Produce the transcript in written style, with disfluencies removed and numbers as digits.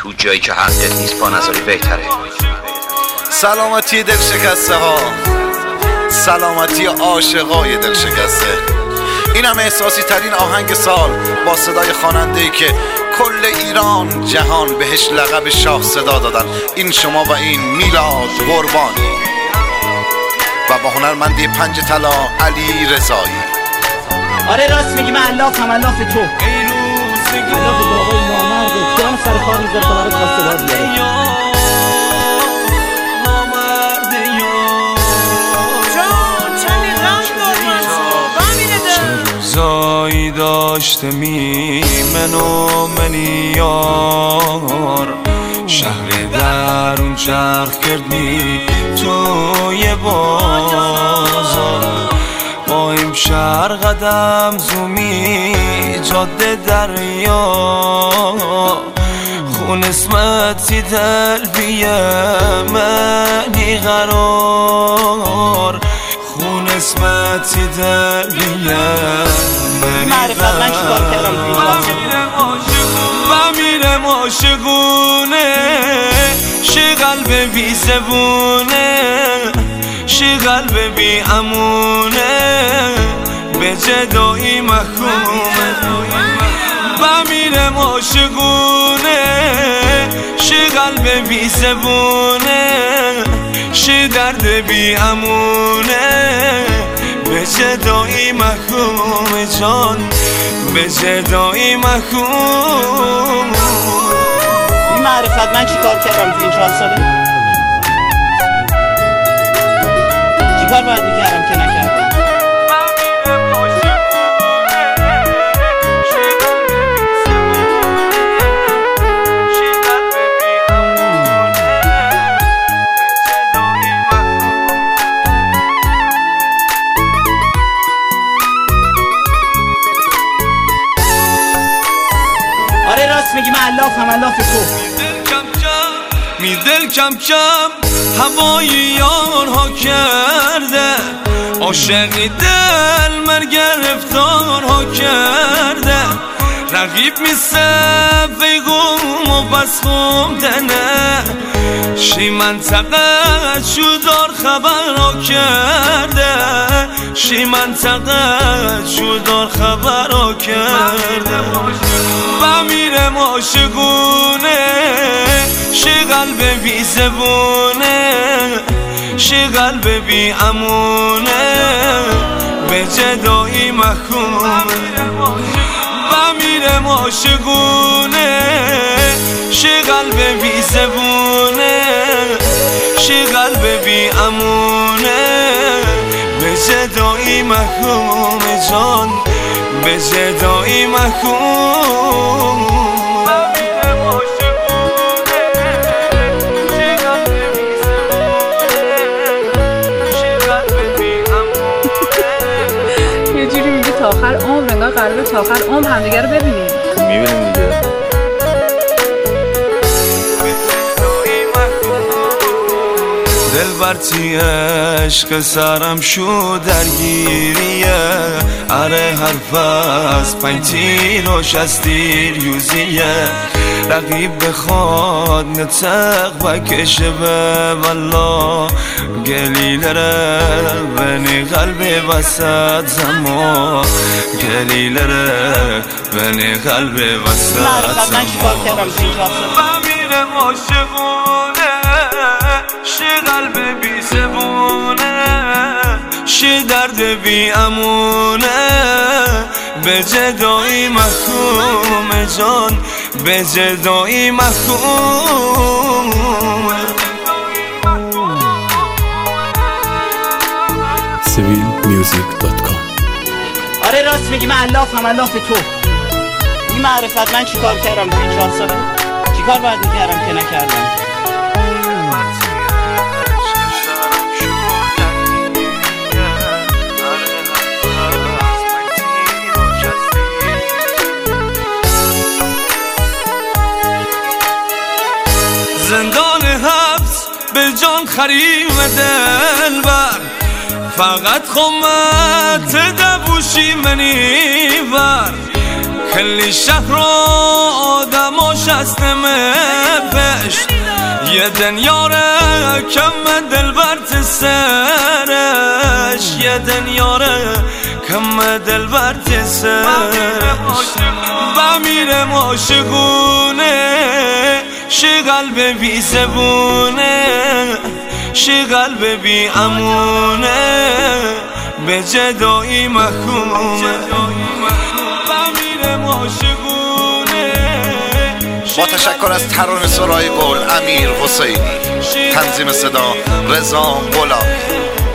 تو جایی که حقت نیست با نظری بهتره. سلامتی دل شکسته ها، سلامتی عاشقای دل شکسته. اینم احساسی ترین آهنگ سال با صدای خواننده‌ای که کل ایران جهان بهش لقب شاه صدا دادن. این شما و این میلاد قربانی و با هنرمندی پنج طلا علی رضایی. آره راست میگی، من علافم، علاف تو، علاف بابای نامرده جان سر کار میذاره تا برات خواستگار بیاره. روزایی داشته میمن و منیار، شهر درون چرخ کرد می توی بازار. با این شهر قدم زومی جاده دریا، خون اسمتی تلبیه منی قرار، خون اسمتی تلبیه منی قرار. و میرم عاشقونه، شی قلب بی زبونه، شی قلب بی امونه، به جدایی محکومه. و میرم عاشقونه، شی قلب بی زبونه، شی درد بی امونه، به جدایی محکومه جان، به جدایی محکوم. این معرفت من چی کار کردم تو این 4 ساله؟ چی کار باید میکردم که نکردم؟ آره راست میگی، من علافم، علاف تو. می دل کم کم هوای یارها کرده، عاشقی دل من گرفتارها کرده. رقیب می صفی غم و بس غم دنه، شی منطقه شدار خبرها کرده، شی منطقه شدار خبرها کرده. و میرم عاشقونه، شی قلب بی زبونه، شی قلب بی امونه، به جدایی محکومه. و میرم عاشقونه، شی قلب بی زبونه، شی قلب بی امونه، به جدایی محکومه جان، به جدایی محکوم. تا آخر عمر انگار قراره تا آخر عمر همدیگه رو ببینیم. میبینیم دیگه. دل برتی عشق سرم شو درگیریه، اره حرف از 5 تیر و 6 تیر یوزیه. رقیب بخواد نتق بکشه به والا، گلیلره بنی قلب وسط زمان، گلیلره بنی قلب وسط زمان. و میرم عاشقونه، شی قلب بی زبونه، شی درد بی امونه، به جدایی محکوم جان، به جدایی محکوم. civilmusic.com. آره راست میگی، من علافم، علاف تو. این معرفت من چی کار کردم تو این 4 ساله؟ چی کار باید میکردم که نکردم؟ زندان حبس به جان خریم دل بر، فقط خمت دبوشی منی بر. کلی شهر و آدماش هستمه پشت یه دنیاره کم دلبرت سرش یه دنیاره کم دلبرت سرش بمیرم عاشقونه شی قلب بی زبونه شی قلب بی امونه به جدایی محکومه بمیرم عاشقونه با تشکر از ترانه سرای گل امیر حسینی، تنظیم صدا رضا بولا.